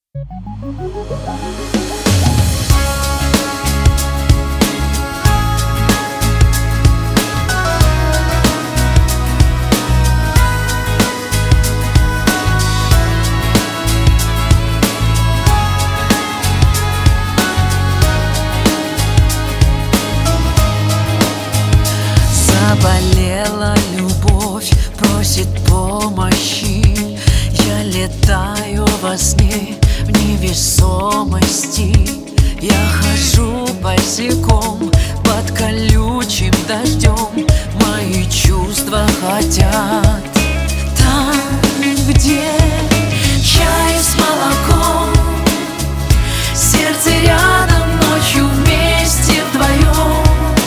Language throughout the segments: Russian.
Заболела любовь, просит помощи. Я летаю во сне в невесомости. Я хожу босиком под колючим дождем. Мои чувства хотят там, где чай с молоком. Сердце рядом, ночью вместе вдвоем.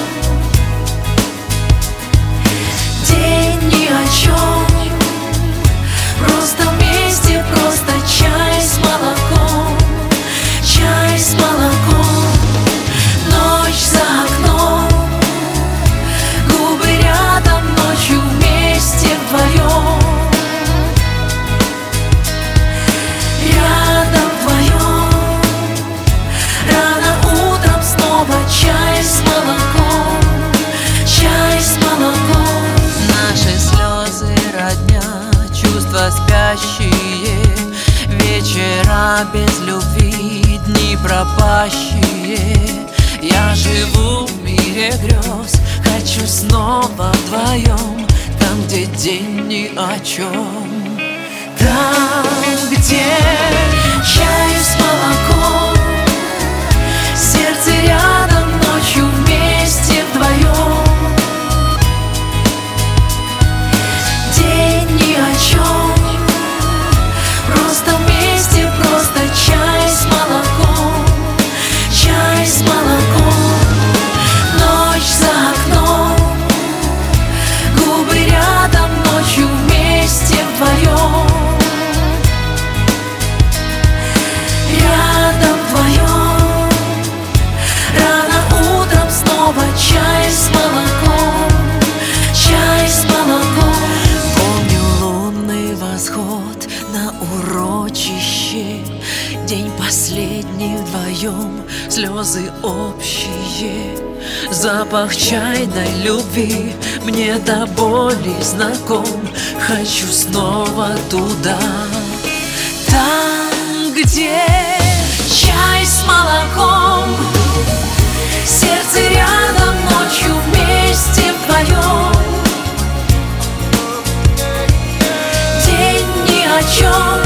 День ни о чем, просто вместе, просто чай с молоком. Чай с молоком, ночь за окном. Губы рядом, ночью вместе вдвоем. Рядом вдвоем. Рано утром снова чай с молоком. Чай с молоком. Наши слезы родня, чувства спящие. Вечера без любви, дни пропащие. Я живу в мире грез, хочу снова вдвоем. Там, где день ни о чем. Там, где чай с молоком. Сердце рядом, ночью вместе вдвоем. День ни о чем, просто вместе, просто чай с молоком. Чай с молоком, ночь за окном. Губы рядом, ночью вместе вдвоем. Рядом вдвоем. Рано утром снова чай с молоком. Чай с молоком. Помню лунный восход на урочище. День последний вдвоем, слезы общие. Запах чайной любви мне до боли знаком. Хочу снова туда. Там, где чай с молоком. Сердце рядом, ночью вместе вдвоем. День ни о чем,